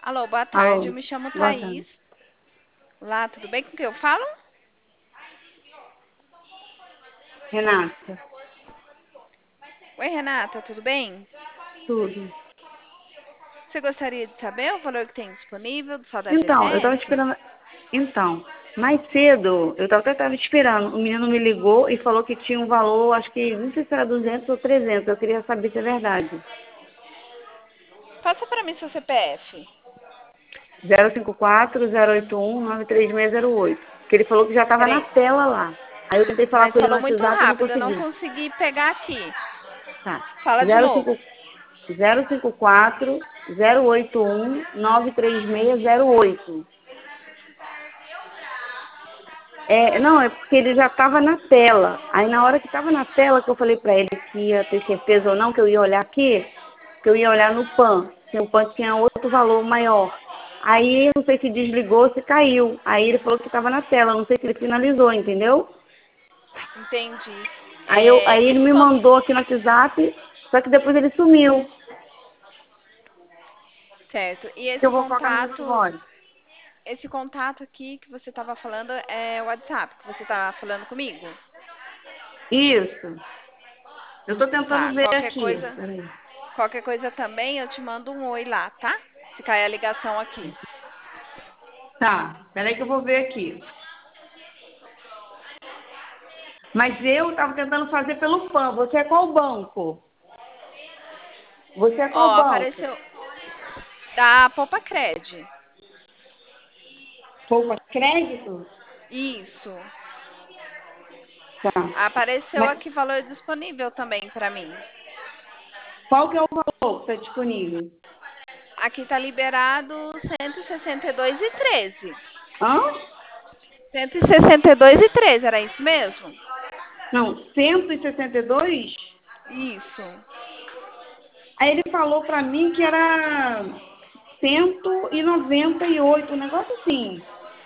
Alô, boa tarde. Eu Alô, me chamo boa Thaís. tarde. Olá, tudo bem? Com quem eu falo? Renata, Oi, Renata, tudo bem? tudo. Você gostaria de saber o valor que tem disponível do Saudade Então, eu tava FGTS? esperando. Então, mais cedo, até tava esperando. O menino me ligou e falou que tinha um valor, acho que, não sei se era 200 ou 300. Eu queria saber se é verdade. Passa para mim seu CPF. 054-081-93608. Que ele falou que já estava na Peraí, tela lá. Aí eu tentei falar mas com ele no falou muito WhatsApp e não rápido, eu não consegui. consegui pegar aqui. Tá. Fala de novo. 054-081-93608. Não, é porque ele já estava na tela. Aí na hora que estava na tela, que eu falei para ele que ia ter certeza ou não, que eu ia olhar aqui, que eu ia olhar no PAN, que o PAN tinha outro valor maior. Aí eu não sei se desligou, se caiu. Aí ele falou que estava na tela, não sei se ele finalizou, entendeu? Entendi. Aí ele Esse me mandou aqui no WhatsApp, só que depois ele sumiu. certo. E Que eu vou colocar no meu voz. esse contato aqui que você estava falando é o WhatsApp que você está falando comigo? Isso. Eu estou tentando Tá. ver aqui. Peraí. Qualquer coisa também eu te mando um oi lá, tá? Se cair a ligação aqui. Tá, peraí que eu vou ver aqui. Mas eu estava tentando fazer pelo PAN. Você é qual banco? Você é Ó, qual banco? apareceu da Poupa Cred. Poupa crédito? Isso. Tá. Apareceu Mas aqui valor disponível também para mim. qual que é o valor que está disponível? Aqui tá liberado 162,13. Hã? 162,13, era isso mesmo? Não, 162. Isso. Aí ele falou para mim que era 198, um negócio assim.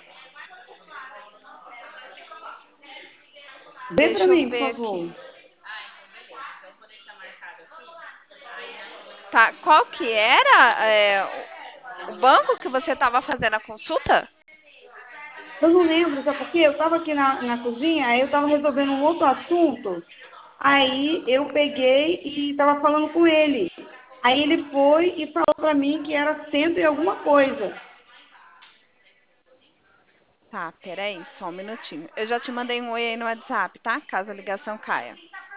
Vê para Deixa eu mim, por ver aqui. favor. Tá, qual que era o banco que você estava fazendo a consulta? Eu não lembro, sabe por quê? Eu estava aqui na cozinha, aí eu estava resolvendo um outro assunto. Aí eu peguei e estava falando com ele. Aí ele foi e falou para mim que era cento e alguma coisa. Tá, peraí, só um minutinho. Eu já te mandei um oi aí no WhatsApp, tá? Caso a ligação caia.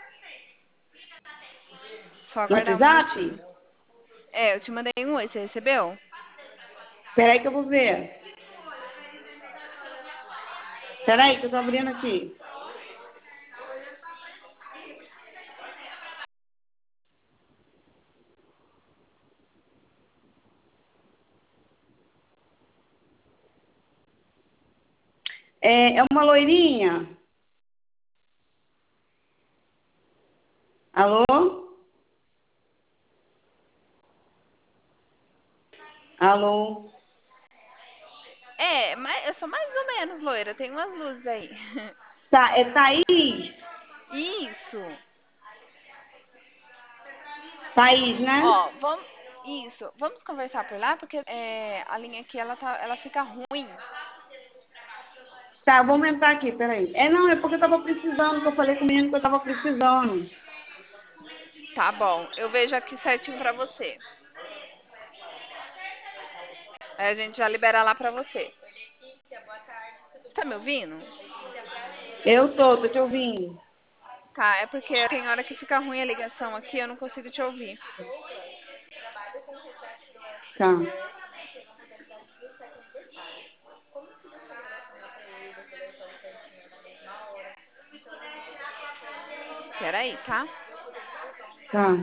Só No aguardar um WhatsApp? minutinho. É, eu te mandei um oi, você recebeu? Peraí que eu vou ver. Peraí que eu tô abrindo aqui. É uma loirinha? Alô? Alô? É, mas eu sou mais ou menos loira, tem umas luzes aí. Tá, é Thaís? Isso. Thaís, né? Ó, vamos. Isso, vamos conversar por lá, porque a linha aqui ela fica ruim. Tá, eu vou aumentar aqui, peraí. Não, é porque eu tava precisando, que eu falei com o menino que eu tava precisando. Tá bom, eu vejo aqui certinho pra você. Aí a gente já libera lá pra você. Tá me ouvindo? Eu tô te ouvindo. Tá, é porque tem hora que fica ruim a ligação aqui, eu não consigo te ouvir. Tá, Peraí, tá? tá.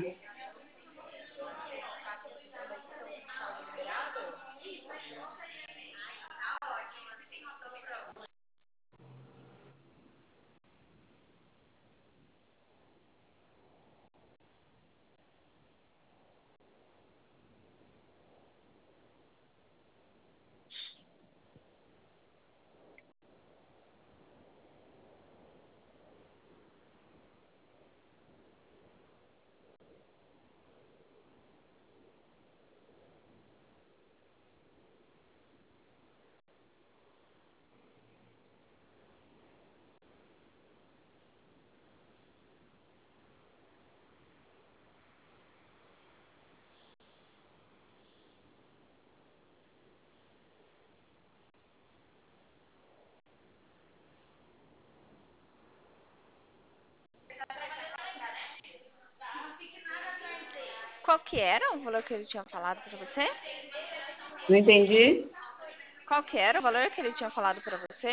Qual que era o valor que ele tinha falado para você? Não entendi? Qual que era o valor que ele tinha falado para você?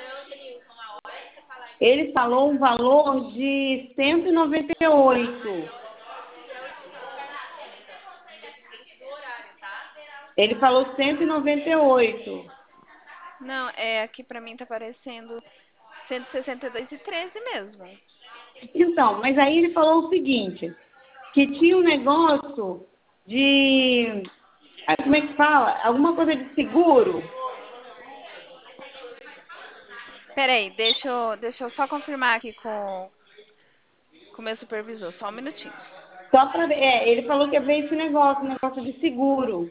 Ele falou um valor de 198. Ele falou 198. Não, aqui para mim tá aparecendo 162,13 mesmo. Então, mas aí ele falou o seguinte, que tinha um negócio de... Como é que fala? Alguma coisa de seguro. Peraí, deixa eu só confirmar aqui com o meu supervisor, só um minutinho. Só para ver. Ele falou que ia ver esse negócio, um negócio de seguro.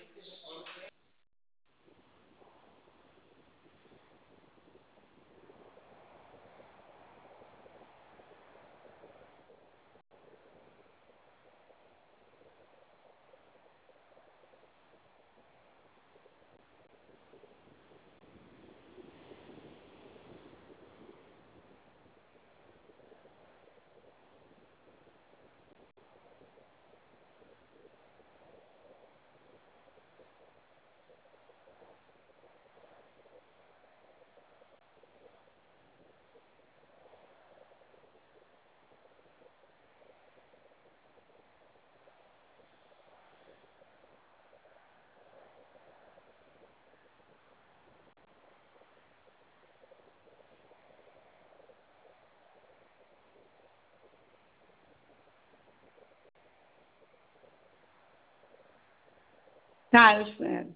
Tá, eu espero.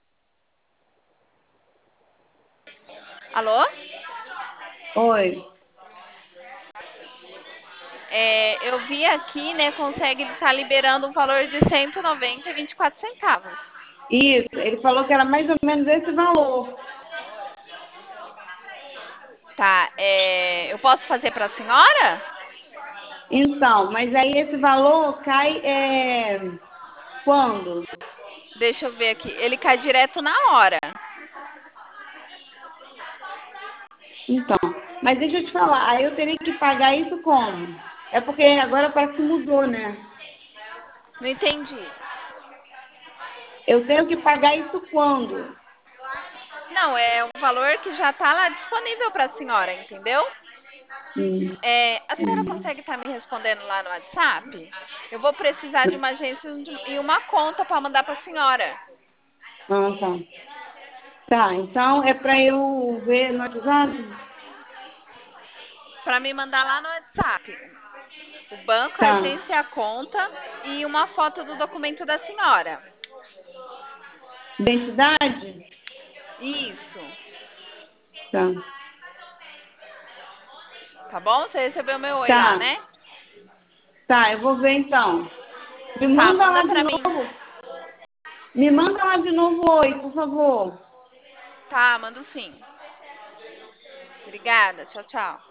Alô? Oi. Eu vi aqui, né, consegue estar liberando um valor de 190,24 centavos. Isso, ele falou que era mais ou menos esse valor. Tá, eu posso fazer para a senhora? Então, mas aí esse valor cai quando? Deixa eu ver aqui. Ele cai direto na hora. Então, mas deixa eu te falar, aí eu teria que pagar isso como? É porque agora parece que mudou, né? Não entendi. Eu tenho que pagar isso quando? Não, é um valor que já está lá disponível para a senhora, entendeu? Hum, A senhora consegue estar me respondendo lá no WhatsApp? Eu vou precisar de uma agência e uma conta para mandar para a senhora. Ah, tá. Tá, então é para eu ver no WhatsApp? Para me mandar lá no WhatsApp. O banco, a Tá. agência, a conta e uma foto do documento da senhora. Identidade? Isso. Tá. Tá bom? Você recebeu meu oi lá, Tá. né? Tá, eu vou ver então. Me Tá, manda lá manda de pra mim. novo. Me manda lá de novo oi, por favor. Tá, mando sim. Obrigada. Tchau, tchau.